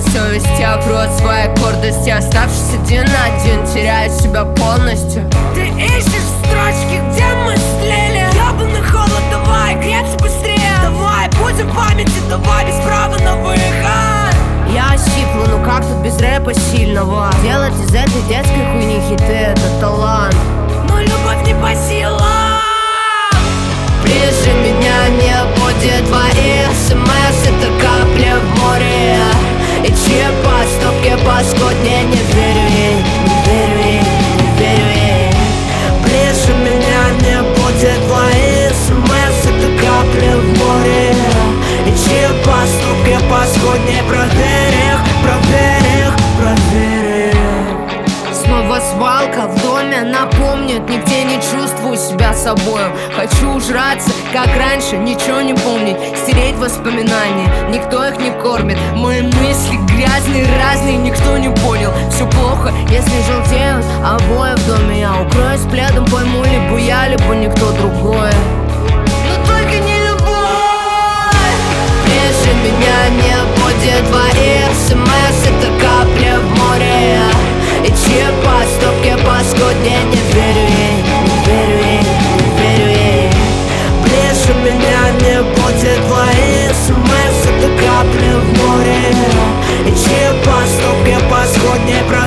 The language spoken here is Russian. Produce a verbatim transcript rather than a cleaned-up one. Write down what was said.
совесть, я вру от своей гордости. Оставшись один на один, теряю себя полностью. Ты ищешь строчки, где мы слили. Ебаный холод, давай, крепче, быстрее. Давай, будем в памяти, давай, без права на выход. Я ощипла, ну как тут без рэпа сильного? Делать из этой детской хуйни хиты — это талант. Но любовь не по силам. Ближе меня не будет твои смс, это капля в море. И чьи поступки паскуднее, не верю ей, не верю ей, не верю ей. Ближе меня не будет твои смс, это капля в море. И чьи поступки паскуднее, проверь их, проверь их, проверь их. Снова свалка в доме напомнит, нигде не чувствую себя собою. Хочу ужраться, как раньше, ничего не помнить, стереть воспоминания, никто их не кормит. Мои мысли грязные, разные, никто не понял. Все плохо, если желтеют обои в доме. Я укроюсь пледом, пойму, либо я, либо никто другой. Но только не любовь. Ближе меня не будет твои смс, это капля в море. И чьи поступки паскуднее, не верю ей, не верю ей, не верю ей. Ближе меня не будет твои смс, это капля в море. И чьи поступки паскуднее,